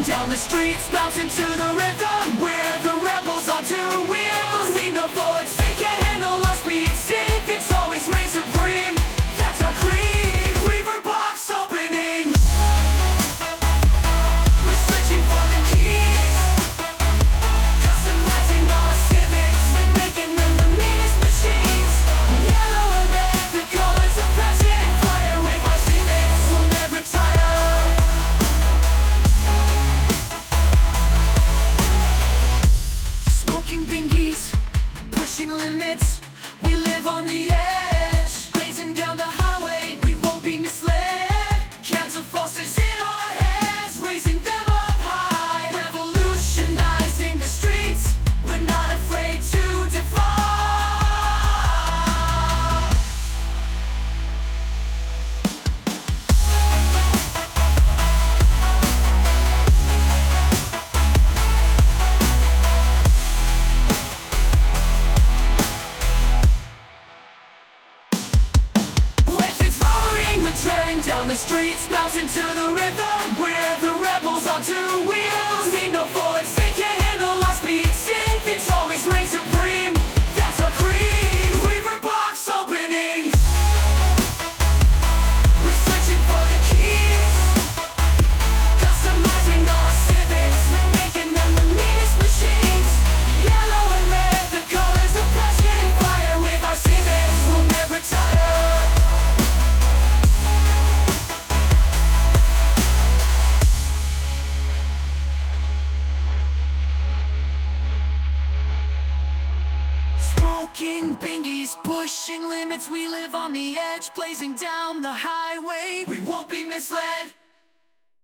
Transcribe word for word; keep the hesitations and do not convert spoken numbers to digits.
down the streets, bouncing to the rhythm. We're the rebels on two wheels. We know bullets, they can't handle our speed. Safe, it's always reign supreme. That's our creed. Weaver box opening. We're searching for the keys, customizing our civics, making them the meanest machines. Yellow and red, the colors of passion and fire. With our civics, we'll never tire. Smoking bingies, pushing limits. We live on the edge, blazing down the highway. We won't be misled. Cans of Fosters in our heads, raising them up high. Revolutionizing the streets, we're not afraid to defy. Legends following the train down the streets, bouncing to the rhythm. We're the rebels on two wheels. Need no bullets, they can't handle our speed. Safe, it's always reign supreme. That's our creed. Weaver box opening. We're searching for the keys, customizing our civics, making them the meanest machines. Yellow and red, the colors of passion and fire. With our civics, we'll never tire. Smoking bingies, pushing limits. We live on the edge, blazing down the highway. We won't be misled.